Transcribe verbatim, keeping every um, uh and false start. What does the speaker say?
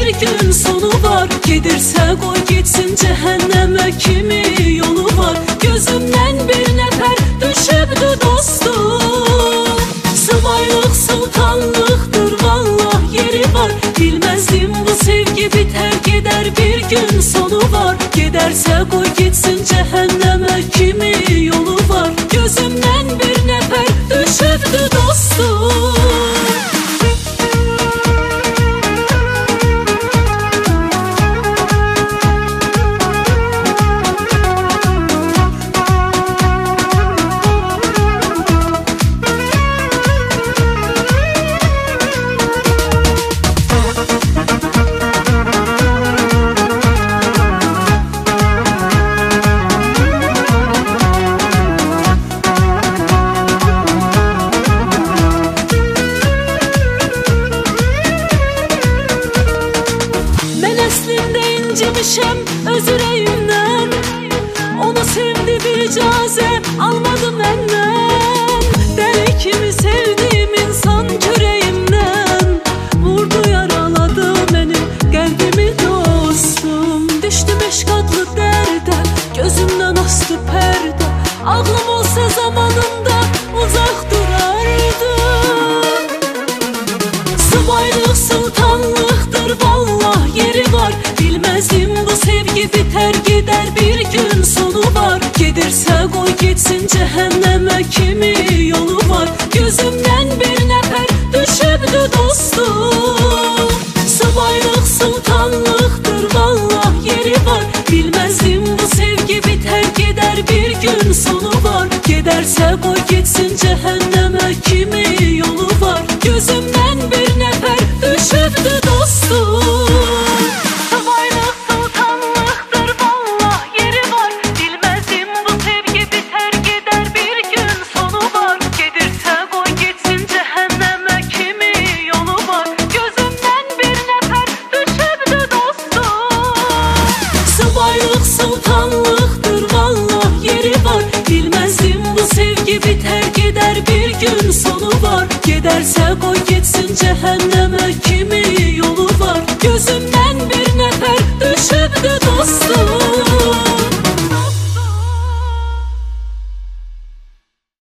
bir gün sonu var. Gedirsə qoy getsin cəhənnəmə kimi yolu var. Gözümdən bir nəfər düşübdü dostum. Sıvaylıq sultanlıqdır vallah yeri var. Bilməzdim bu sevgi biter gedər bir gün sonu var. Gedərsə qoy getsin cəhənnəmə kimi yolu var. Gözümdən bir nəfər düşübdü dostum. İncimişəm öz ürəyimdən. Onu sevdim icazə almadı məndən. Dəli kimi sevdiğim insan kürəyimdən. Vurdu yaraladı mənim qəlbimi dostum. Düşdüm eşqadlı dərdə, gözümdən astı pərdə. Ağlım olsa zamanında uzaq durardı. Sıvaylıq sultanlıqdır vallah yeri var. Bilməzdim bu sevgi biter gedər bir gün sonu var. Gedirsə qoy getsin cəhənnəmə kimi yolu var. Gözümdən bir nəfər düşübdü dostum. Sıvaylıq sultanlıqdır vallah yeri var. Bilməzdim bu sevgi biter gedər bir gün sonu var. Gedərsə qoy getsin cəhənnəmə kimi yolu var. Gözümdən bir nəfər düşübdü dostum. Sıvaylıq sultanlıqdır vallah yeri var. Bilməzdim bu sevgi biter gedər bir gün sonu var. Gedərsə qoy getsin cəhənnəm